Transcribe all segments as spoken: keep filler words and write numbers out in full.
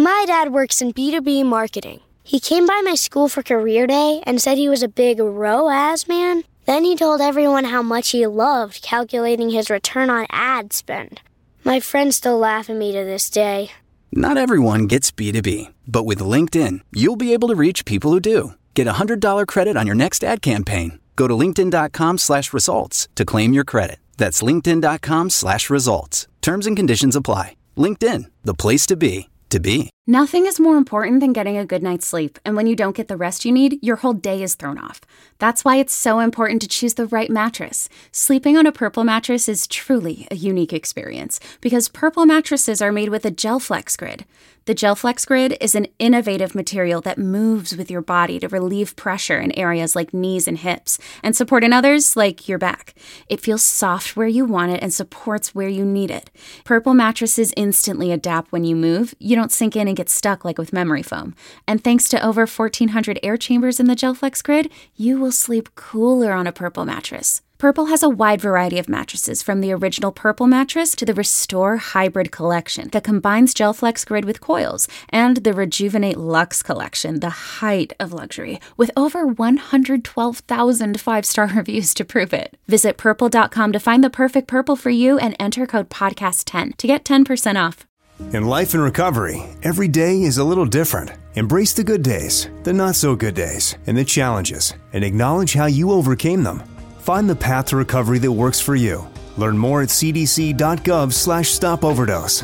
My dad works in B two B marketing. He came by my school for career day and said he was a big R O A S man. Then he told everyone how much he loved calculating his return on ad spend. My friends still laugh at me to this day. Not everyone gets B two B, but with LinkedIn, you'll be able to reach people who do. Get a one hundred dollars credit on your next ad campaign. Go to linkedin.com slash results to claim your credit. That's linkedin.com slash results. Terms and conditions apply. LinkedIn, the place to be, to be. Nothing is more important than getting a good night's sleep, and when you don't get the rest you need, your whole day is thrown off. That's why it's so important to choose the right mattress. Sleeping on a Purple mattress is truly a unique experience, because Purple mattresses are made with a GelFlex Grid. The GelFlex Grid is an innovative material that moves with your body to relieve pressure in areas like knees and hips, and support in others like your back. It feels soft where you want it and supports where you need it. Purple mattresses instantly adapt when you move. You don't sink in and get stuck like with memory foam. And thanks to over fourteen hundred air chambers in the GelFlex Grid, you will sleep cooler on a Purple mattress. Purple has a wide variety of mattresses, from the original Purple mattress to the Restore Hybrid collection that combines GelFlex Grid with coils, and the Rejuvenate Luxe collection, the height of luxury, with over one hundred twelve thousand five-star reviews to prove it. Visit purple dot com to find the perfect Purple for you and enter code podcast ten to get ten percent off. In life and recovery, every day is a little different. Embrace the good days, the not-so-good days, and the challenges, and acknowledge how you overcame them. Find the path to recovery that works for you. Learn more at cdc.gov slash stop overdose.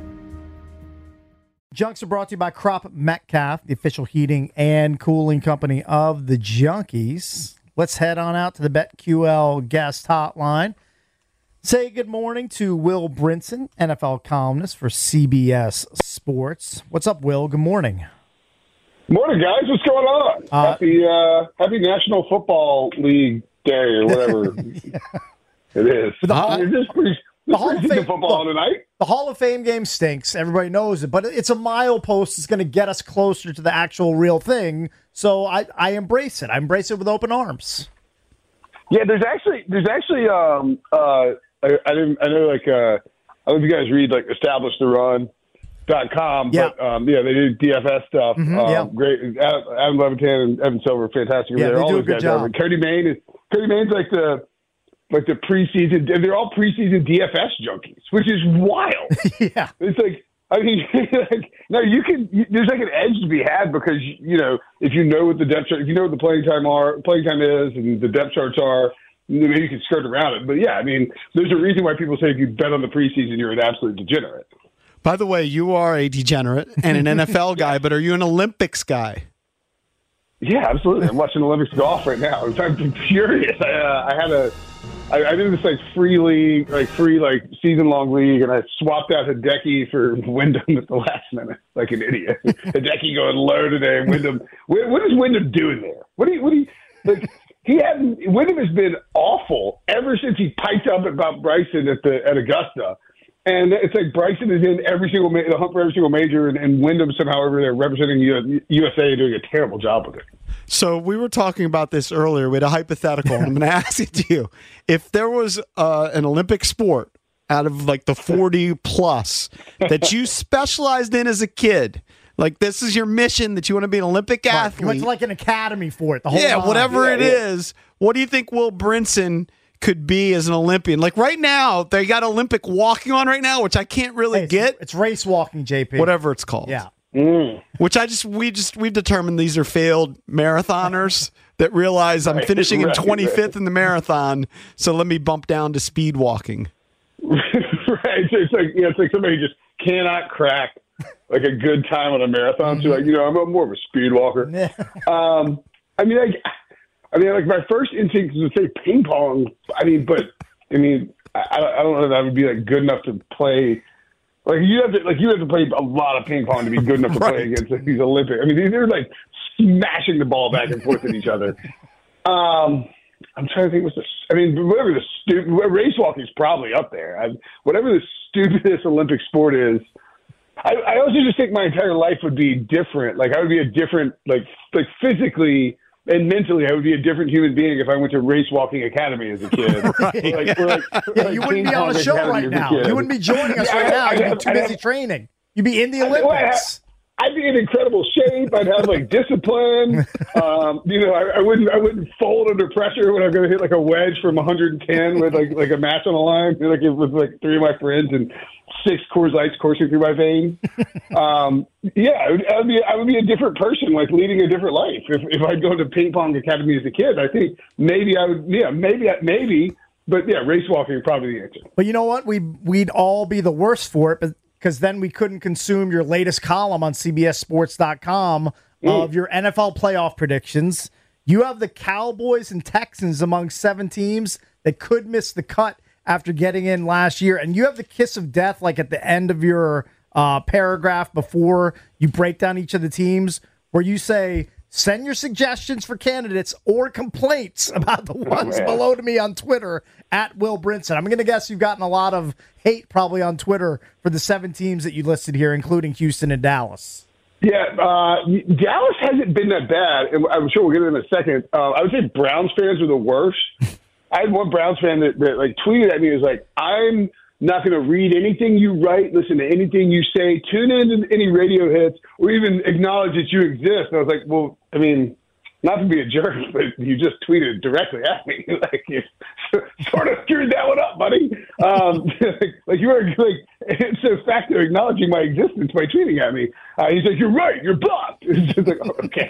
Junks are brought to you by Crop Metcalf, the official heating and cooling company of the Junkies. Let's head on out to the BetQL guest hotline. Say good morning to Will Brinson, N F L columnist for C B S Sports. What's up, Will? Good morning. Morning, guys. What's going on? Uh, happy uh, Happy National Football League Day or whatever yeah. it is. But the Hall, just pretty, the Hall of Fame football look, tonight. The Hall of Fame game stinks. Everybody knows it, but it's a milepost. It's going to get us closer to the actual real thing. So I, I embrace it. I embrace it with open arms. Yeah, there's actually there's actually um uh I, I didn't I know like uh I don't know if you guys read like Establish the Run dot com, yeah. but um yeah they do D F S stuff. Mm-hmm, um, yeah. Great. Adam, Adam Levitan and Evan Silver, fantastic. Yeah, they're they all do a those good guys job. Over. Cody Main is Cody Main's like the like the preseason. They're all preseason D F S junkies, which is wild. yeah, it's like. I mean, like, no, you can. You, there's like an edge to be had because you know if you know what the depth chart, if you know what the playing time are, playing time is, and the depth charts are, maybe you can skirt around it. But yeah, I mean, there's a reason why people say if you bet on the preseason, you're an absolute degenerate. By the way, you are a degenerate and an N F L guy, but are you an Olympics guy? Yeah, absolutely. I'm watching Olympics golf right now. I'm furious. I, uh, I had a. I, I did this like free league, like free like season long league, and I swapped out Hideki for Wyndham at the last minute, like an idiot. Hideki going low today, and Wyndham. What, what is Wyndham doing there? What do you? What do you? Like he hadn't. Wyndham has been awful ever since he piped up about Bryson at the at Augusta, and it's like Bryson is in every single ma- the hunt for every single major, and, and Wyndham somehow over there representing U- U S A doing a terrible job with it. So we were talking about this earlier with a hypothetical. And I'm going to ask it to you. If there was uh, an Olympic sport out of like the forty plus that you specialized in as a kid, like this is your mission that you want to be an Olympic right. athlete. You went to like an academy for it. The whole yeah, time. whatever yeah, it yeah. is. What do you think Will Brinson could be as an Olympian? Like right now, they got Olympic walking on right now, which I can't really hey, it's, get. It's race walking, J P. Whatever it's called. Yeah. Mm. Which I just we just we've determined these are failed marathoners that realize I'm Right, finishing in right, twenty-fifth right. in the marathon, so let me bump down to speed walking. right. So it's like you know, it's like somebody just cannot crack like a good time on a marathon. So like you know, I'm a, more of a speed walker. um, I mean, like, I mean, like my first instinct is to say ping pong. I mean, but I mean, I, I don't know if that would be like good enough to play. Like you have to, like you have to play a lot of ping pong to be good enough to right. play against like, these Olympics. I mean, these are like smashing the ball back and forth at each other. Um, I'm trying to think what's the. I mean, whatever the stupid race walking is probably up there. I, whatever the stupidest Olympic sport is, I, I also just think my entire life would be different. Like I would be a different, like like physically and mentally, I would be a different human being if I went to race walking academy as a kid. right. Or like, or like, yeah, like you wouldn't be on the show right now. You wouldn't be joining us Yeah, right I, now. I, You'd I, be too I, busy I, training. You'd be in the I, Olympics. I'd be in incredible shape. I'd have like discipline. Um, you know, I, I wouldn't I wouldn't fold under pressure when I'm going to hit like a wedge from one hundred ten with like like a match on the line, like with like three of my friends and six Coors Lights coursing through my veins. Um, yeah, I would, I would be I would be a different person, like leading a different life. If if I'd gone to ping pong academy as a kid, I think maybe I would. Yeah, maybe maybe. But yeah, race walking is probably the answer. But you know what? We we'd all be the worst for it, but because then we couldn't consume your latest column on C B S Sports dot com mm. of your N F L playoff predictions. You have the Cowboys and Texans among seven teams that could miss the cut after getting in last year, and you have the kiss of death like at the end of your uh, paragraph before you break down each of the teams, where you say, send your suggestions for candidates or complaints about the ones oh, below to me on Twitter at Will Brinson. I'm going to guess you've gotten a lot of hate probably on Twitter for the seven teams that you listed here, including Houston and Dallas. Yeah, uh, Dallas hasn't been that bad, and I'm sure we'll get it in a second. Uh, I would say Browns fans are the worst. I had one Browns fan that, that like tweeted at me, was like, I'm not going to read anything you write, listen to anything you say, tune in to any radio hits, or even acknowledge that you exist. And I was like, well, I mean, not to be a jerk, but you just tweeted directly at me. Like, you sort of screwed that one up, buddy. Um, like, like you were like, it's a fact of acknowledging my existence by tweeting at me. Uh, he's like, you're right, you're blocked. It's just like, oh, okay,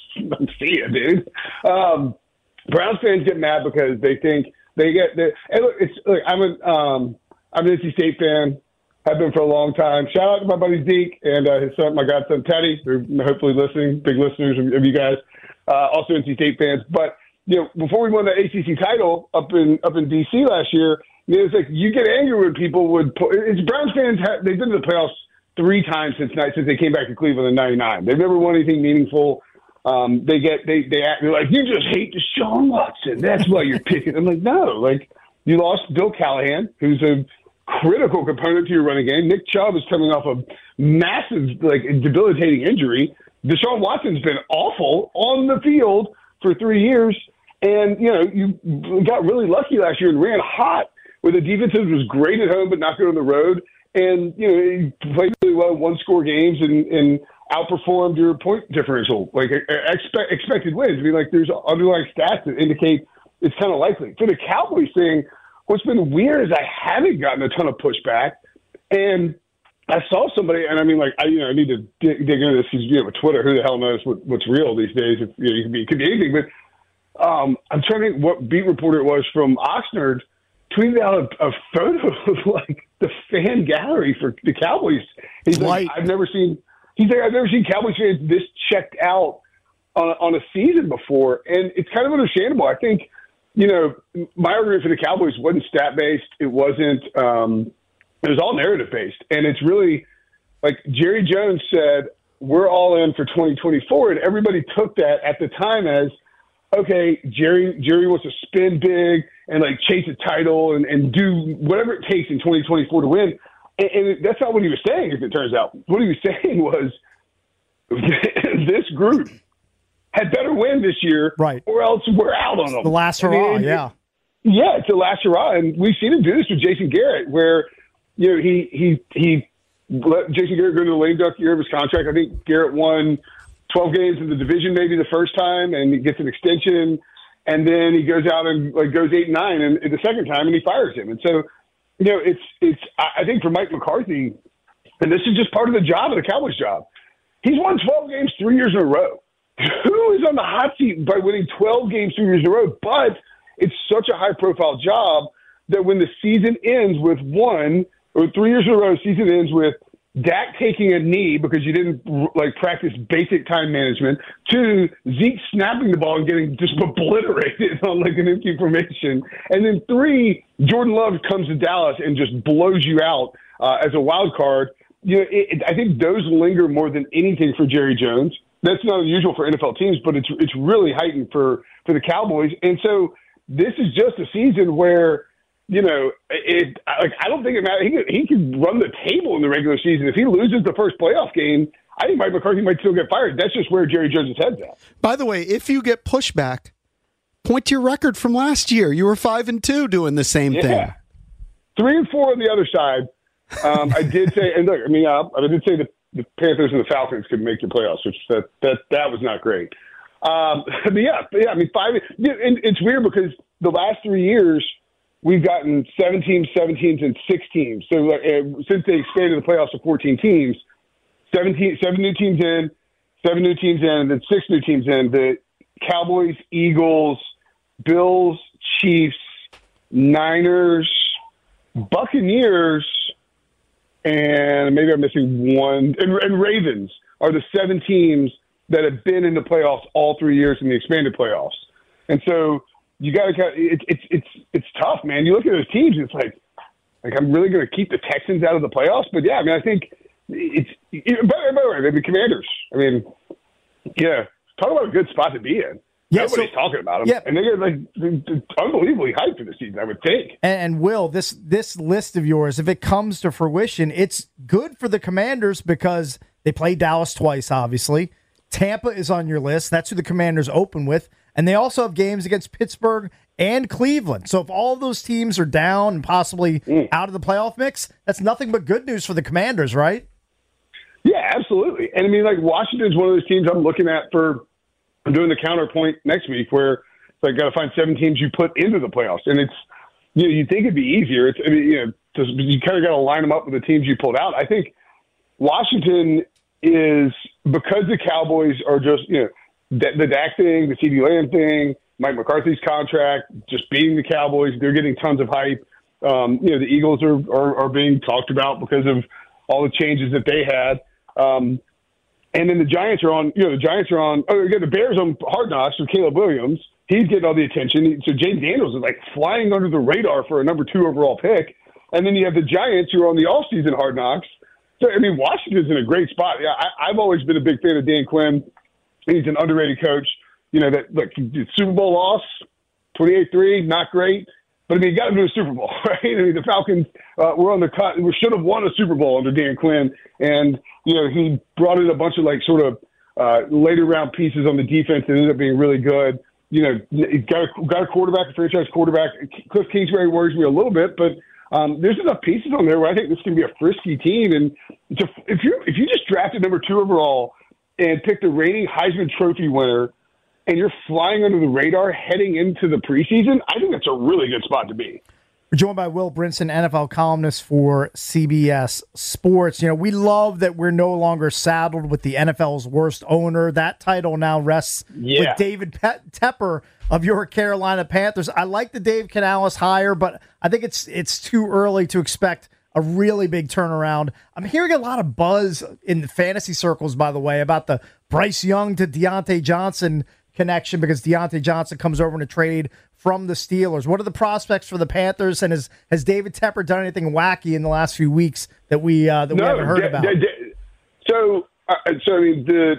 see ya, dude. Um, Browns fans get mad because they think they get. They, and look, it's look, I'm a. Um, I'm an N C State fan. I've been for a long time. Shout out to my buddy Zeke and uh, his son, my godson Teddy. They're hopefully listening, big listeners of, of you guys. Uh, also N C State fans. But you know, before we won the A C C title up in up in D C last year, you know, it's like you get angry when people would. Put, it's Browns fans. Have, they've been to the playoffs three times since night since they came back to Cleveland in ninety-nine. They've never won anything meaningful. Um, they get they they act they're like, you just hate Deshaun Watson. That's why you're picking. I'm like, no, like you lost Bill Callahan, who's a critical component to your running game. Nick Chubb is coming off a massive, like, debilitating injury. Deshaun Watson's been awful on the field for three years, and you know you got really lucky last year and ran hot with a defense that was great at home but not good on the road. And you know you played really well, one score games, and and. outperformed your point differential, like expect, expected wins. I mean, like there's underlying stats that indicate it's kind of likely. For the Cowboys thing, what's been weird is I haven't gotten a ton of pushback, and I saw somebody, and I mean, like I, you know, I need to dig, dig into this because you know, with Twitter, who the hell knows what, what's real these days? If, you know, it could be, it could be anything. But um, I'm trying to think what beat reporter it was from Oxnard tweeted out a, a photo of like the fan gallery for the Cowboys. He's like, I've never seen. He's like, I've never seen Cowboys fans this checked out on, on a season before. And it's kind of understandable. I think, you know, my argument for the Cowboys wasn't stat-based. It wasn't um, – it was all narrative-based. And it's really – like Jerry Jones said, we're all in for twenty twenty-four. And everybody took that at the time as, okay, Jerry Jerry wants to spin big and, like, chase a title and, and do whatever it takes in twenty twenty-four to win. And that's not what he was saying, as it turns out. What he was saying was this group had better win this year, right? Or else we're out on them. The last hurrah, I mean, yeah. It, yeah, it's the last hurrah. And we've seen him do this with Jason Garrett, where you know he he he let Jason Garrett go to the lame duck year of his contract. I think Garrett won twelve games in the division maybe the first time, and he gets an extension. And then he goes out and like goes eight and nine and, and the second time, and he fires him. And so – you know, it's it's. I think for Mike McCarthy, and this is just part of the job of the Cowboys' job. He's won twelve games three years in a row. Who is on the hot seat by winning twelve games three years in a row? But it's such a high-profile job that when the season ends with one or three years in a row, season ends with Dak taking a knee because you didn't like practice basic time management, two, Zeke snapping the ball and getting just obliterated on like an empty formation, and then three, Jordan Love comes to Dallas and just blows you out uh, as a wild card. You know, it, it, I think those linger more than anything for Jerry Jones. That's not unusual for N F L teams, but it's it's really heightened for, for the Cowboys. And so this is just a season where, you know, it, like I don't think it matters. He could, he could run the table in the regular season. If he loses the first playoff game, I think Mike McCarthy might still get fired. That's just where Jerry Jones' head's at. By the way, if you get pushback, point to your record from last year. You were five and two doing the same yeah. thing. Three and four on the other side. Um, I did say, and look, I mean, uh, I did say the the Panthers and the Falcons could make the playoffs, which that that that was not great. Um, but yeah, but yeah, I mean, five. Yeah, and it's weird because the last three years we've gotten seven teams, seven teams, and six teams. So like, uh, since they expanded the playoffs to fourteen teams, seventeen, seven new teams in, seven new teams in, and then six new teams in. The Cowboys, Eagles, Bills, Chiefs, Niners, Buccaneers, and maybe I'm missing one, and, and Ravens are the seven teams that have been in the playoffs all three years in the expanded playoffs. And so you got to, it, it's it's it's tough, man. You look at those teams, and it's like, like I'm really going to keep the Texans out of the playoffs. But yeah, I mean, I think it's, it, by, by the way, the Commanders. I mean, yeah, talk about a good spot to be in. Yeah, Nobody's so, talking about them. Yeah. And they're like they're unbelievably hyped for the season, I would think. And, and Will, this this list of yours, if it comes to fruition, it's good for the Commanders because they played Dallas twice, obviously. Tampa is on your list. That's who the Commanders open with. And they also have games against Pittsburgh and Cleveland. So if all of those teams are down and possibly mm. out of the playoff mix, that's nothing but good news for the Commanders, right? Yeah, absolutely. And I mean, like, Washington's one of those teams I'm looking at for I'm doing the counterpoint next week where it's like got to find seven teams you put into the playoffs. And it's, you know, you'd think it'd be easier. It's, I mean, you know, just, you kind of got to line them up with the teams you pulled out. I think Washington is, because the Cowboys are just, you know, the, the Dak thing, the CeeDee Lamb thing, Mike McCarthy's contract, just beating the Cowboys, they're getting tons of hype. Um, you know, the Eagles are, are, are being talked about because of all the changes that they had. Um, And then the Giants are on, you know, the Giants are on, oh, again, the Bears on Hard Knocks with Caleb Williams. He's getting all the attention. So Jaden Daniels is like flying under the radar for a number two overall pick. And then you have the Giants who are on the offseason Hard Knocks. So, I mean, Washington's in a great spot. Yeah, I, I've always been a big fan of Dan Quinn. He's an underrated coach. You know, that, look, Super Bowl loss, twenty-eight three, not great. But, I mean, you got to do a Super Bowl, right? I mean, the Falcons uh, were on the cut. We should have won a Super Bowl under Dan Quinn. And, you know, he brought in a bunch of, like, sort of uh, later round pieces on the defense that ended up being really good. You know, he's got a, got a quarterback, a franchise quarterback. Cliff Kingsbury worries me a little bit, but um, there's enough pieces on there where I think this can be a frisky team. And to, if you if you just drafted number two overall and picked the reigning Heisman Trophy winner, and you're flying under the radar heading into the preseason, I think that's a really good spot to be. We're joined by Will Brinson, N F L columnist for C B S Sports. You know, we love that we're no longer saddled with the N F L's worst owner. That title now rests yeah. with David Pe- Tepper of your Carolina Panthers. I like the Dave Canales hire, but I think it's it's too early to expect a really big turnaround. I'm hearing a lot of buzz in the fantasy circles, by the way, about the Bryce Young to Deontay Johnson connection because Deontay Johnson comes over in a trade from the Steelers. What are the prospects for the Panthers, and has has David Tepper done anything wacky in the last few weeks that we uh, that we no, haven't heard d- about? D- d- so, uh, so I mean the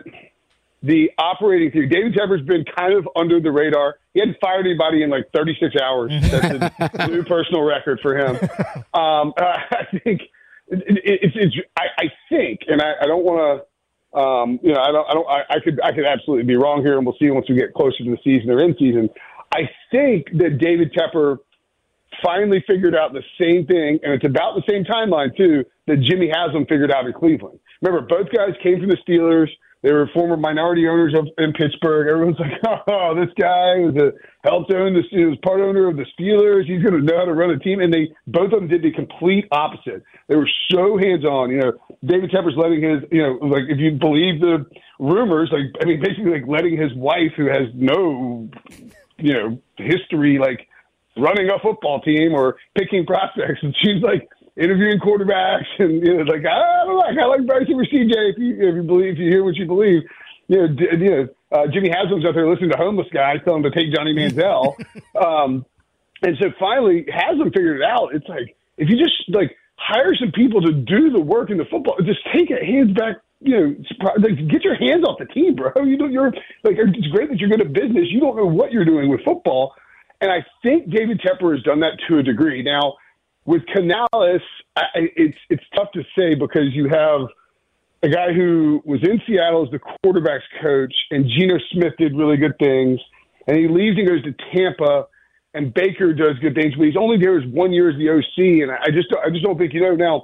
the operating theory. David Tepper's been kind of under the radar. He hadn't fired anybody in like thirty-six hours. That's a new personal record for him. Um, uh, I think it, it, it's. it's I, I think, and I, I don't want to. Um, you know, I don't. I don't. I, I could. I could absolutely be wrong here, and we'll see once we get closer to the season or in season. I think that David Tepper finally figured out the same thing, and it's about the same timeline, too, that Jimmy Haslam figured out in Cleveland. Remember, both guys came from the Steelers. They were former minority owners of, in Pittsburgh. Everyone's like, oh, this guy was a helped own the he was part owner of the Steelers. He's going to know how to run a team. And they both of them did the complete opposite. They were so hands-on. You know, David Tepper's letting his, you know, like if you believe the rumors, like I mean, basically like letting his wife, who has no, you know, history, like running a football team or picking prospects, and she's like interviewing quarterbacks, and you know, like I don't like I like Bryce over C J. If you if you believe, if you hear what you believe, you know, d- you know, uh, Jimmy Haslam's out there listening to homeless guys telling him to take Johnny Manziel, um, and so finally Haslam figured it out. It's like if you just like hire some people to do the work in the football, just take it hands back. You know, like, get your hands off the team, bro. You don't. You're like it's great that you're good at business. You don't know what you're doing with football, and I think David Tepper has done that to a degree. Now, with Canales, I, it's it's tough to say because you have a guy who was in Seattle as the quarterback's coach, and Geno Smith did really good things, and he leaves and goes to Tampa, and Baker does good things, but he's only there as one year as the O C, and I just I just don't think you know now.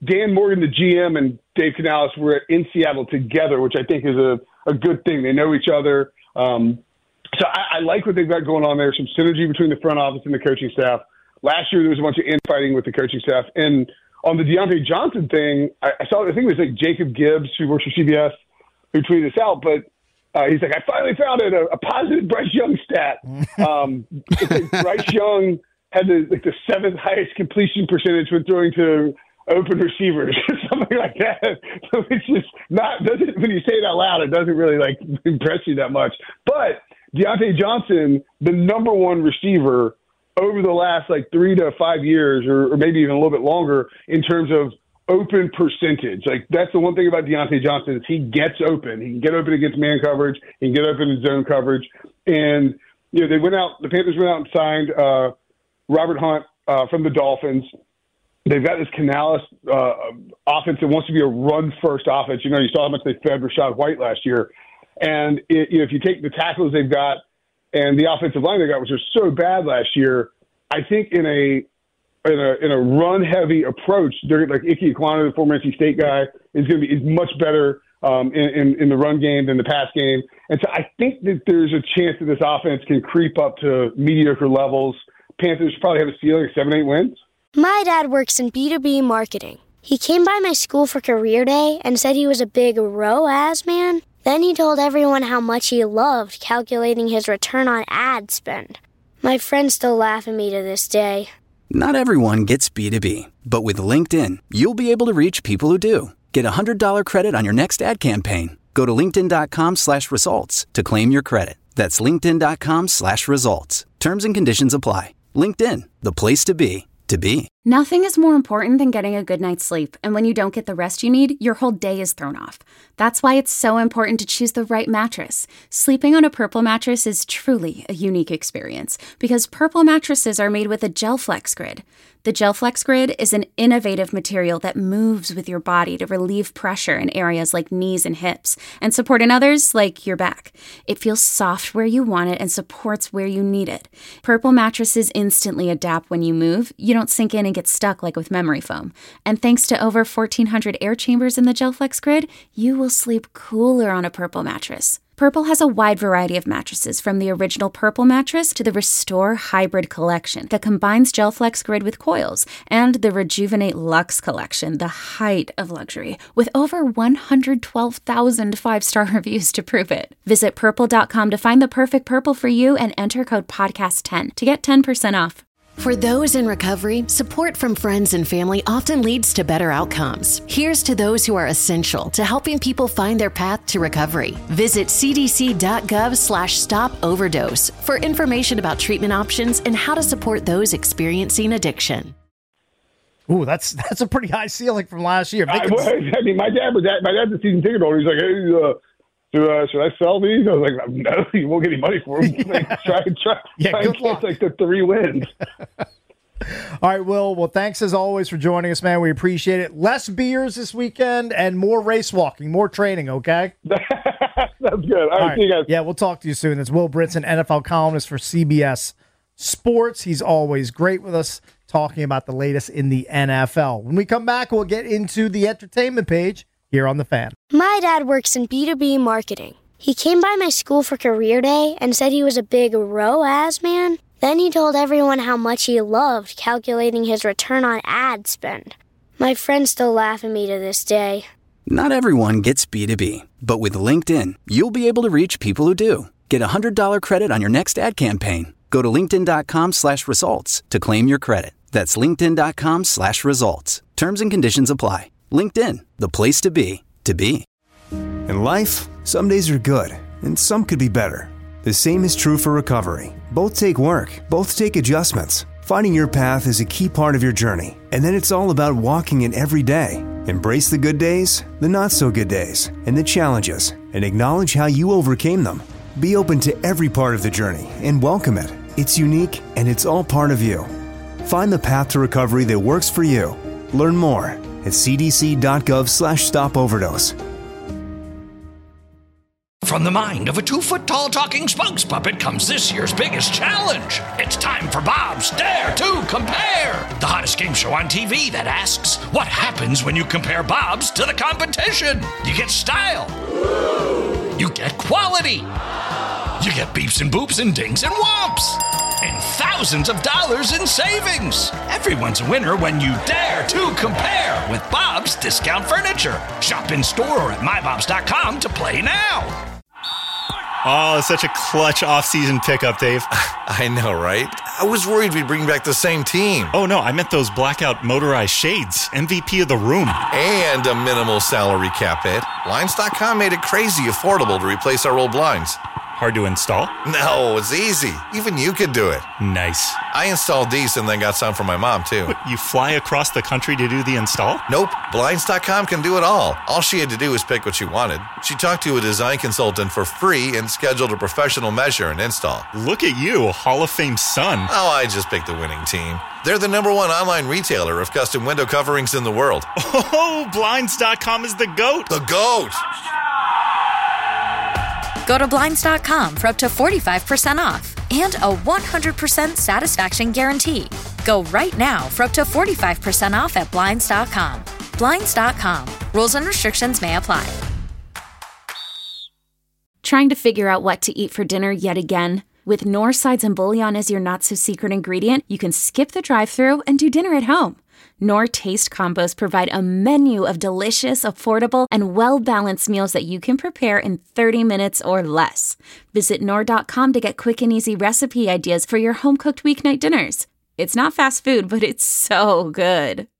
Dan Morgan, the G M, and Dave Canales were in Seattle together, which I think is a, a good thing. They know each other. Um, so I, I like what they've got going on there, some synergy between the front office and the coaching staff. Last year, there was a bunch of infighting with the coaching staff. And on the Deontay Johnson thing, I, I saw, I think it was like Jacob Gibbs, who works for C B S, who tweeted this out, but uh, he's like, I finally found it, a, a positive Bryce Young stat. Um, like Bryce Young had the, like the seventh highest completion percentage when throwing to open receivers or something like that. So it's just not, doesn't, when you say it out loud, it doesn't really like impress you that much. But Deontay Johnson, the number one receiver over the last like three to five years, or, or maybe even a little bit longer in terms of open percentage. Like that's the one thing about Deontay Johnson is he gets open. He can get open against man coverage. He can get open in zone coverage. And, you know, they went out, the Panthers went out and signed uh, Robert Hunt uh, from the Dolphins. They've got this Canales uh, offense that wants to be a run-first offense. You know, you saw how much they fed Rachaad White last year. And it, you know, if you take the tackles they've got and the offensive line they got, which was so bad last year, I think in a in a in a run-heavy approach, they're like Ike Ekwonu, the former N C State guy, is going to be is much better um, in, in in the run game than the pass game. And so I think that there's a chance that this offense can creep up to mediocre levels. Panthers probably have a ceiling of seven, eight wins. My dad works in B two B marketing. He came by my school for career day and said he was a big R O A S man. Then he told everyone how much he loved calculating his return on ad spend. My friends still laugh at me to this day. Not everyone gets B two B, but with LinkedIn, you'll be able to reach people who do. Get a one hundred dollars credit on your next ad campaign. Go to linkedin.com slash results to claim your credit. That's linkedin.com slash results. Terms and conditions apply. LinkedIn, the place to be, to be. Nothing is more important than getting a good night's sleep, and when you don't get the rest you need, your whole day is thrown off. That's why it's so important to choose the right mattress. Sleeping on a Purple mattress is truly a unique experience, because Purple mattresses are made with a GelFlex Grid. The GelFlex Grid is an innovative material that moves with your body to relieve pressure in areas like knees and hips, and support in others like your back. It feels soft where you want it and supports where you need it. Purple mattresses instantly adapt when you move. You don't sink in and get stuck like with memory foam. And thanks to over fourteen hundred air chambers in the GelFlex Grid, you will sleep cooler on a Purple mattress. Purple has a wide variety of mattresses, from the original Purple mattress to the Restore Hybrid collection that combines GelFlex Grid with coils, and the Rejuvenate Luxe collection, the height of luxury, with over one hundred twelve thousand five-star reviews to prove it. Visit purple dot com to find the perfect Purple for you and enter code podcast ten to get ten percent off. For those in recovery, support from friends and family often leads to better outcomes. Here's to those who are essential to helping people find their path to recovery. Visit cdc.gov slash stop overdose for information about treatment options and how to support those experiencing addiction. Ooh, that's that's a pretty high ceiling from last year. I, well, I mean, my dad was my dad's a season ticket holder. He's like, hey, uh, Do, uh, should I sell these? I was like, no, you won't get any money for them. Like, try, try, yeah, try good and luck. catch like the three wins. All right, Will. Well, thanks as always for joining us, man. We appreciate it. Less beers this weekend and more race walking, more training, okay? That's good. All, All right, right, see you guys. Yeah, we'll talk to you soon. That's Will Brinson, N F L columnist for C B S Sports. He's always great with us, talking about the latest in the N F L. When we come back, we'll get into the entertainment page here on The Fan. My dad works in B two B marketing. He came by my school for career day and said he was a big R O A S man. Then he told everyone how much he loved calculating his return on ad spend. My friends still laugh at me to this day. Not everyone gets B two B, but with LinkedIn, you'll be able to reach people who do. Get a one hundred dollars credit on your next ad campaign. Go to linkedin.com slash results to claim your credit. That's linkedin.com slash results. Terms and conditions apply. LinkedIn, the place to be, to be. In life, some days are good, and some could be better. The same is true for recovery. Both take work, both take adjustments. Finding your path is a key part of your journey, and then it's all about walking it every day. Embrace the good days, the not-so-good days, and the challenges, and acknowledge how you overcame them. Be open to every part of the journey and welcome it. It's unique, and it's all part of you. Find the path to recovery that works for you. Learn more at cdc.gov slash stop overdose. From the mind of a two-foot-tall talking spokes puppet comes this year's biggest challenge. It's time for Bob's Dare to Compare, the hottest game show on T V that asks, what happens when you compare Bob's to the competition? You get style. You get quality. You get beeps and boops and dings and whomps. And thousands of dollars in savings. Everyone's a winner when you dare to compare with Bob's Discount Furniture. Shop in store or at my bobs dot com to play now. Oh, such a clutch off-season pickup, Dave. I know, right? I was worried we'd bring back the same team. Oh, no, I meant those blackout motorized shades. M V P of the room. And a minimal salary cap hit. Blinds dot com made it crazy affordable to replace our old blinds. Hard to install? No, it's easy. Even you could do it. Nice. I installed these and then got some for my mom, too. What, you fly across the country to do the install? Nope. Blinds dot com can do it all. All she had to do was pick what she wanted. She talked to a design consultant for free and scheduled a professional measure and install. Look at you, Hall of Fame son. Oh, I just picked the winning team. They're the number one online retailer of custom window coverings in the world. Oh, Blinds dot com is the GOAT. The GOAT! Go to Blinds dot com for up to forty-five percent off and a one hundred percent satisfaction guarantee. Go right now for up to forty-five percent off at Blinds dot com. Blinds dot com. Rules and restrictions may apply. Trying to figure out what to eat for dinner yet again? With Knorr sides and bouillon as your not-so-secret ingredient, you can skip the drive-thru and do dinner at home. Knorr Taste Combos provide a menu of delicious, affordable, and well-balanced meals that you can prepare in thirty minutes or less. Visit Knorr dot com to get quick and easy recipe ideas for your home-cooked weeknight dinners. It's not fast food, but it's so good.